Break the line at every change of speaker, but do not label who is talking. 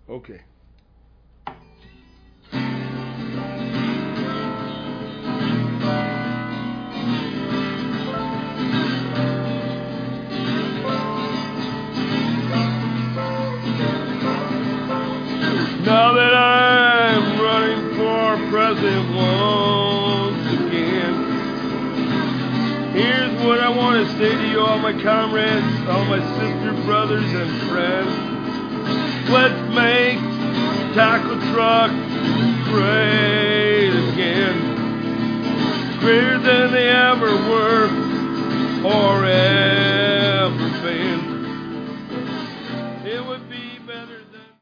Okay. Now that I'm running for president once again, here's what I want to say to you, all my comrades, all my sister, brothers, and friends. Let's make taco truck great